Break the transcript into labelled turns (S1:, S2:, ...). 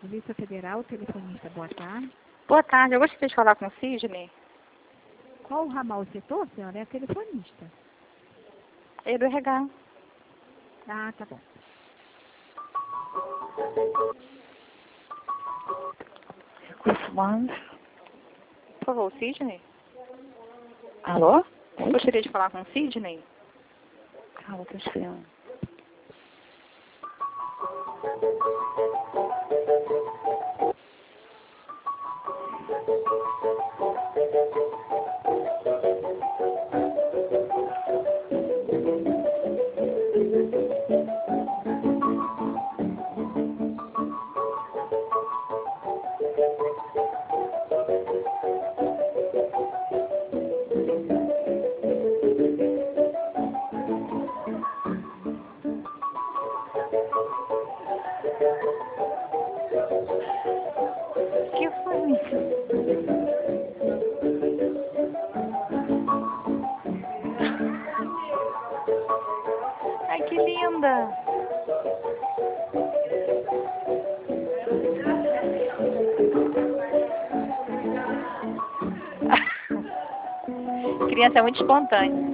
S1: Polícia Federal, telefonista, boa tarde.
S2: Boa tarde, eu gostaria de falar com o Sidney.
S1: Qual ramal o setor, senhora? É a telefonista.
S2: É do RH.
S1: Ah, tá bom.
S3: Recursos humanos.
S2: Por favor, Sidney.
S3: Alô?
S2: Eu gostaria de falar com o Sidney.
S3: Calma, tô esperando. O que foi isso? Ai, que linda! Criança é muito espontânea.